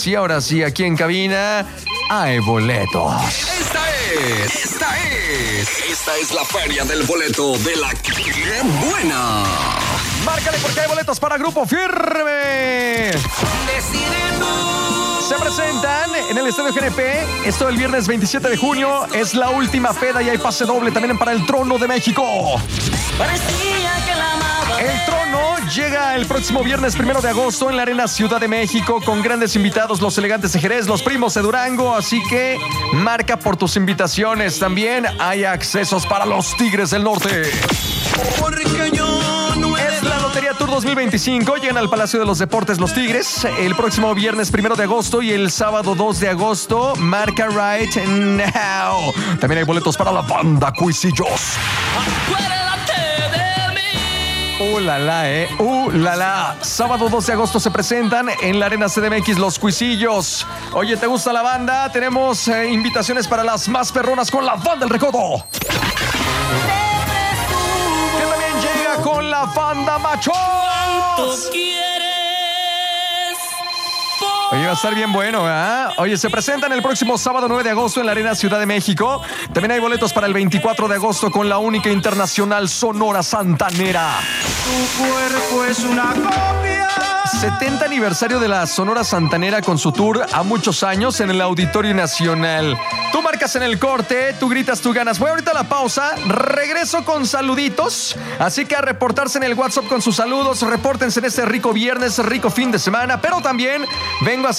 Y ahora sí, aquí en cabina hay boletos. Esta es la feria del boleto de la ¡Qué buena! Márcale porque hay boletos para Grupo Firme. Se presentan en el Estadio GNP. Esto el viernes 27 de junio. Es la última peda y hay pase doble también para el Trono de México. El Trono llega el próximo viernes 1 de agosto en la Arena Ciudad de México con grandes invitados, los Elegantes de Jerez, los Primos de Durango, así que marca por tus invitaciones. También hay accesos para los Tigres del Norte. Es la Lotería Tour 2025. Llegan al Palacio de los Deportes los Tigres el próximo viernes 1 de agosto y el sábado 2 de agosto. Marca right now. También hay boletos para la banda Cuisillos. La la. Sábado 2 de agosto se presentan en la Arena CDMX los Cuisillos. Oye, ¿te gusta la banda? Tenemos invitaciones para las más perronas con la Banda El Recodo. Que también llega con la Banda Machos. Oye, va a estar bien bueno, ¿eh? Oye, se presentan el próximo sábado 9 de agosto en la Arena Ciudad de México. También hay boletos para el 24 de agosto con la única internacional Sonora Santanera. Tu cuerpo es una copia. 70 aniversario de la Sonora Santanera con su tour a muchos años en el Auditorio Nacional. Tú marcas en el corte, tú gritas, tú ganas. Voy ahorita a la pausa, regreso con saluditos. Así que a reportarse en el WhatsApp con sus saludos. Repórtense en este rico viernes, rico fin de semana. Pero también vengo a